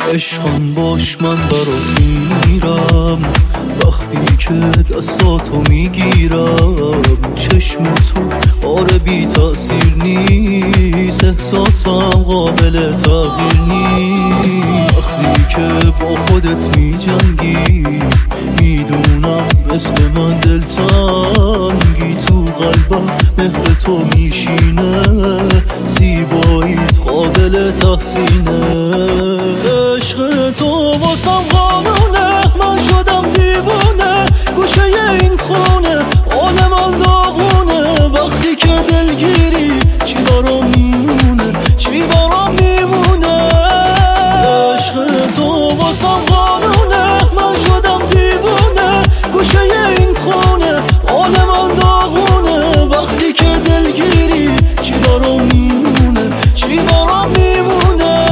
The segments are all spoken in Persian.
عشقم باش من برات میرم، وقتی که دستاتو میگیرم چشم تو آره بی تاثیر نیست، احساسم قابل تغییر نیست. وقتی که با خودت میجنگی میدونم مثل من دلتنگی، تو قلبم مهر تو میشینه، زیباییت قابل تحسینه. عشق تو واسم قانونه، من شدم دیوونه، گوشه این خونه آن من داغونه. وقتی که دلگیری چی برام میمونه، چی برام میمونه. عشق تو واسم قانونه، من شدم دیوونه، گوشه این خونه آن من داغونه. وقتی که دلگیری چی برام میمونه، چی برام میمونه.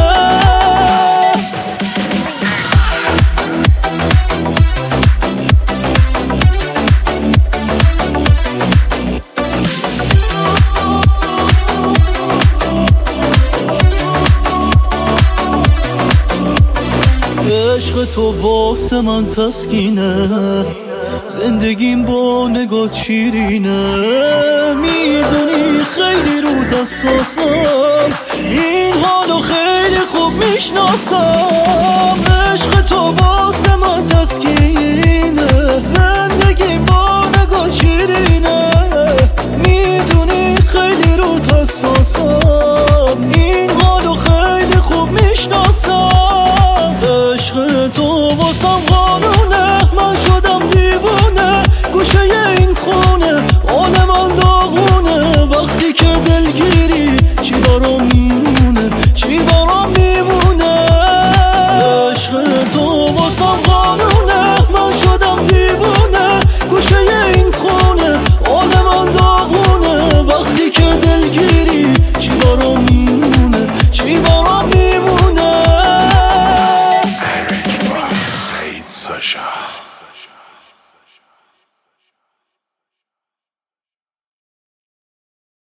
عشق تو واسه من تسکینه، زندگیم با نگات شیرینه. میدونی خیلی رو حساسم، این حالو خیلی خوب میشناسم. عشق تو واسه من تسکینه، زندگیم با نگات شیرینه. میدونی خیلی رو حساسم، این حالو خیلی خوب میشناسم. عشق تو واسم قانونه، من شدم دیوونه، گوشه